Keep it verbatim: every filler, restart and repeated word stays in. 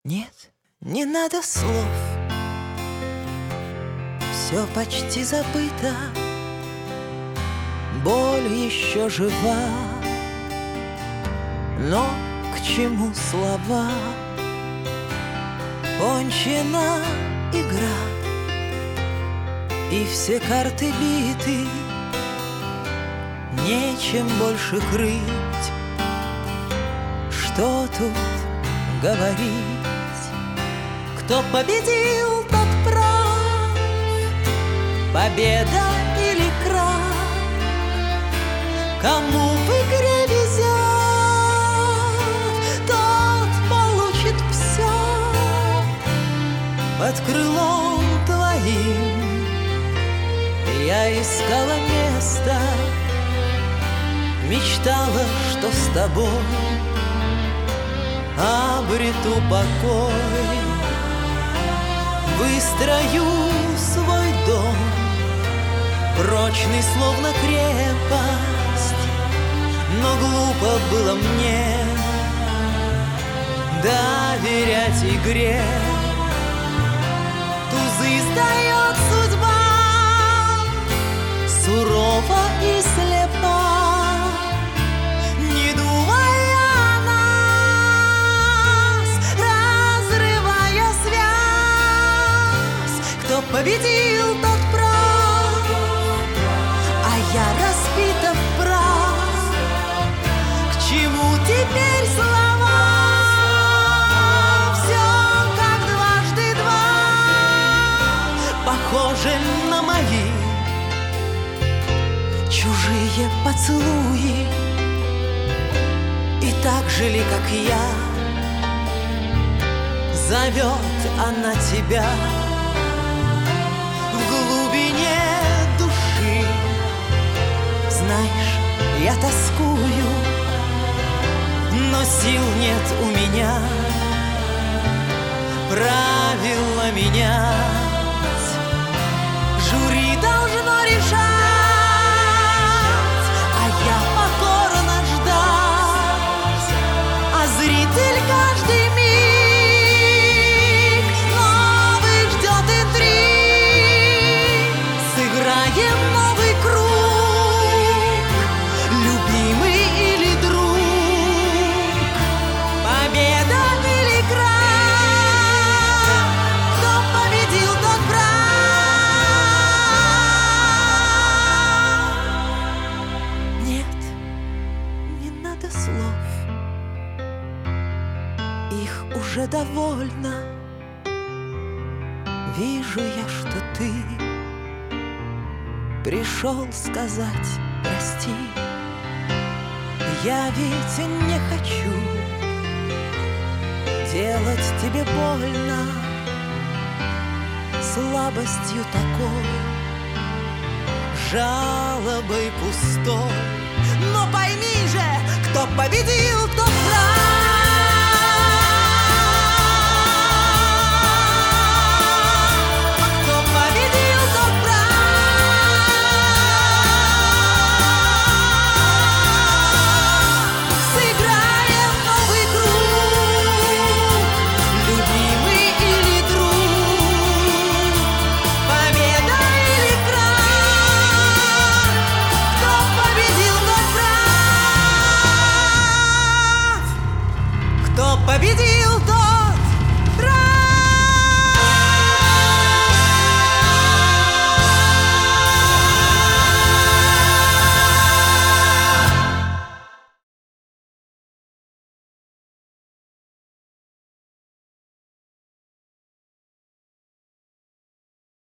Нет, не надо слов, все почти забыто, боль еще жива. Но к чему слова? Кончена игра, и все карты биты, нечем больше крыть. Что тут говорить? Кто победил, тот прав. Победа или крах? Кому в игре везет, тот получит все. Под крылом твоим я искала место, мечтала, что с тобой обрету покой. Выстрою свой дом, прочный, словно крепость, но глупо было мне доверять игре. Тузы сдает судьба, сурова и слепа, не думая о нас, разрывая связь. Кто победил, тот прав, а я разбита в прах. К чему теперь слова? Все как дважды два, похоже на мои чужие поцелуи. И так же ли, как я, зовет она тебя в глубине души. Знаешь, я тоскую, но сил нет у меня правила менять. Жюри должно решать, а я покорно ждать. А зритель каждый миг новый ждет интриг. Сыграем новый круг, любимый или друг, победа или крах. Кто победил, тот прав. Нет, не надо слов, их уже довольно. Вижу я, что ты пришел сказать прости. Я ведь не хочу делать тебе больно слабостью такой, жалобой пустой. Но пойми же, кто победил, тот прав.